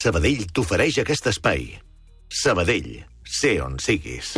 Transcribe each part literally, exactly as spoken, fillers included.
Sabadell t'ofereix aquest espai. Sabadell, sé on siguis.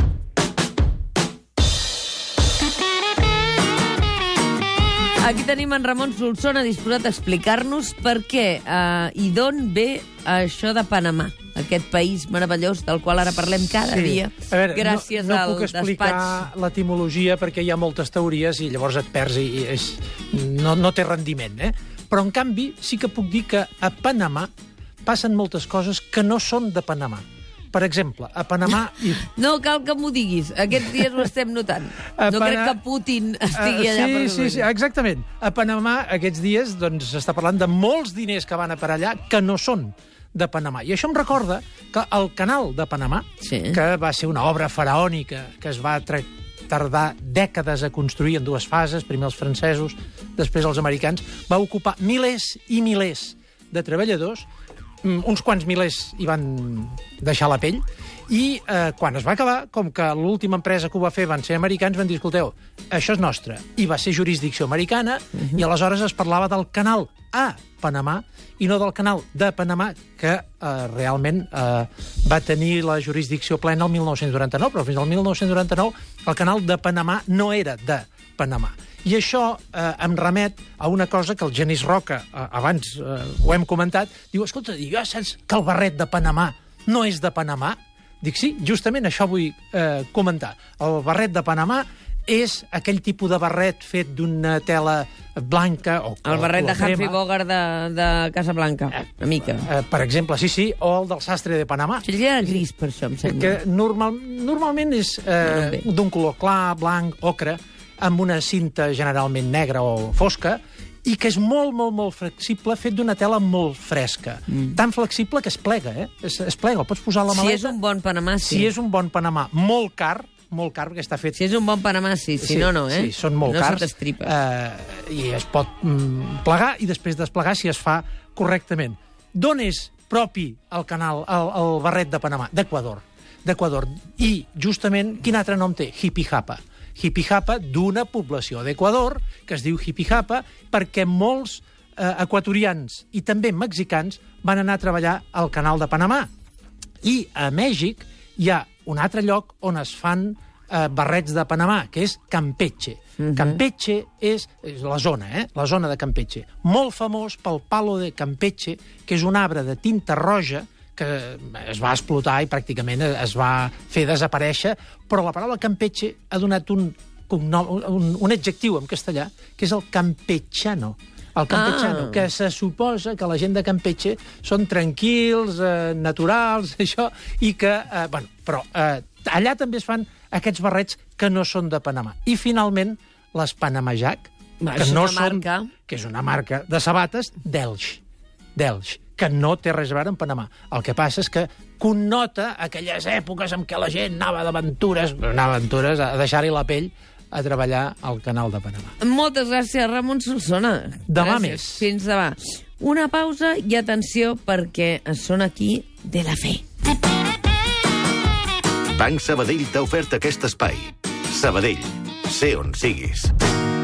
Aquí tenim en Ramon Solsona disposat a explicar-nos per què eh, i d'on ve això de Panamà, aquest país meravellós del qual ara parlem cada Sí. dia, A veure, gràcies no, no al puc explicar despatx. l'etimologia perquè hi ha moltes teories i llavors et perds i, i és, no, no té rendiment, eh? Però, en canvi, sí que puc dir que a Panamà passen moltes coses que no són de Panamà. Per exemple, a Panamà... I... No cal que m'ho diguis, aquests dies ho estem notant. A No Pana- crec que Putin estigui Uh, allà sí, per sí, sí, exactament. A Panamà, aquests dies, doncs, s'està parlant de molts diners que van a per allà que no són de Panamà. I això em recorda que el canal de Panamà, Sí. que va ser una obra faraònica que es va tra- tardar dècades a construir en dues fases, primer els francesos, després els americans, va ocupar milers i milers de treballadors, mm, uns quants milers hi van deixar la pell, i eh, quan es va acabar, com que l'última empresa que ho va fer van ser americans, van dir, escolteu, això és nostre. I va ser jurisdicció americana, uh-huh. i aleshores es parlava del canal a Panamà i no del canal de Panamà, que eh, realment eh, va tenir la jurisdicció plena el mil nou-cents noranta-nou, però fins al mil nou-cents noranta-nou el canal de Panamà no era de Panamà. I això eh, em remet a una cosa que el Genís Roca, eh, abans eh, ho hem comentat, diu, escolta, ja saps que el barret de Panamà no és de Panamà? Dic, sí, justament això vull eh, comentar. El barret de Panamà és aquell tipus de barret fet d'una tela blanca o El barret de color Humphrey crema. Bogart de, de Casablanca, una mica. Eh, per exemple, sí, sí, o el del sastre de Panamà. Sí, ja era gris, per això, em sembla. Que normal, normalment és eh, d'un color clar, blanc, ocre, amb una cinta generalment negra o fosca, i que és molt, molt, molt flexible, fet d'una tela molt fresca. Mm. Tan flexible que es plega, eh? Es, es plega, el pots posar a la Si maleta. és un bon Panamà, sí. Si és un bon Panamà, molt car, molt car, perquè està fet... Si és un bon Panamà, sí. Si no, no, eh? Sí, són molt no cars. No se t'estripa. Eh, I es pot mm, plegar i després desplegar si es fa correctament. D'on és propi el canal, el, el barret de Panamà? D'Equador. D'Equador. I, justament, quin altre nom té? Jipijapa. Jipijapa d'una població d'Equador que es diu Jipijapa perquè molts eh, equatorians i també mexicans van anar a treballar al canal de Panamà. I a Mèxic hi ha un altre lloc on es fan eh, barrets de Panamà, que és Campeche. Uh-huh. Campeche és, és la zona, eh? La zona de Campeche. Molt famós pel palo de Campeche, que és un arbre de tinta roja que es va explotar i pràcticament es va fer desaparèixer, però la paraula Campeche ha donat un, cognom, un, un adjectiu en castellà, que és el campechano. El campechano, ah. que se suposa que la gent de Campeche són tranquils, eh, naturals, això, i que, eh, bueno, però eh, allà també es fan aquests barrets que no són de Panamà. I, finalment, les Panama Jack, Va, que és no una són, marca. que és una marca de sabates d'Elx, d'Elx, que no té res a veure amb Panamà. El que passa és que connota aquelles èpoques en què la gent anava d'aventures, anava d'aventures a deixar-hi la pell a treballar al canal de Panamà. Moltes gràcies, Ramon Solsona. Demà Gràcies. més. Fins demà. Una pausa i atenció perquè són aquí de la fe. Banc Sabadell t'ha ofert aquest espai. Sabadell, sé on siguis.